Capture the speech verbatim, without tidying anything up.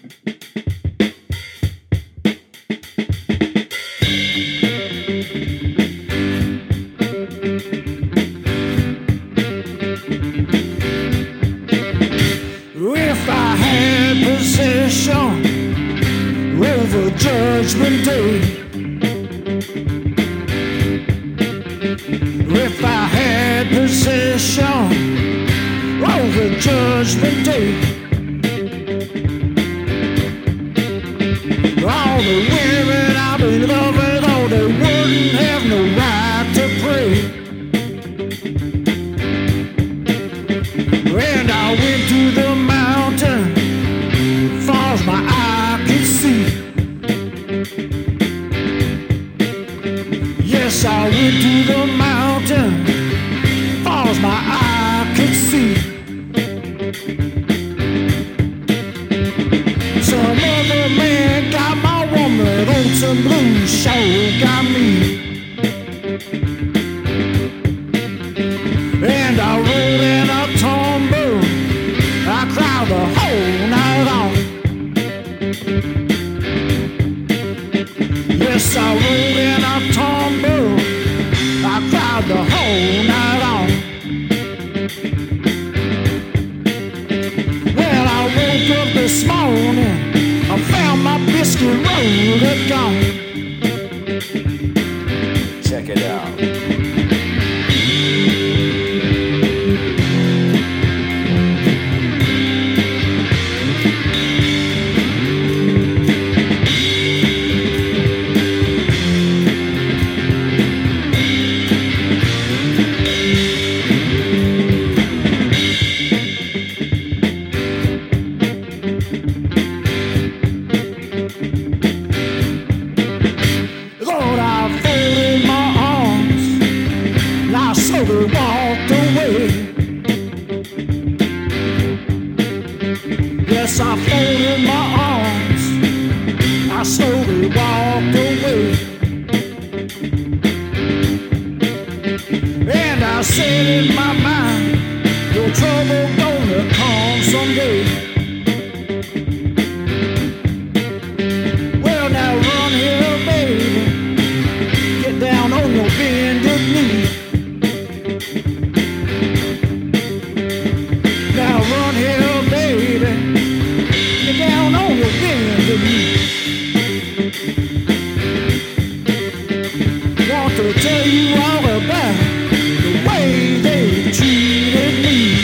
If I had possession over Judgment Day, if I had possession over Judgment Day, all the women I've been loving, oh, they wouldn't have no right to pray. And I went to the mountain, far as my eye could see. Yes, I went to the mountain, far as my eye could see. Some other man got my woman, on some blue show got me. And I rolled in a tumble, I cried the whole night long. Yes, I rolled in a tumble, I cried the whole night long. Well, I woke up this morning, I found my biscuit roll gone. Check it out. Lord, I folded my arms, and I slowly walked away. Yes, I folded my arms, I slowly walked away. And I said in my mind, your trouble gonna come someday. Well, now run here, baby, get down on your bended knee. Now run here, baby, get down on your bended knee. Want to tell you all about the way they treated me.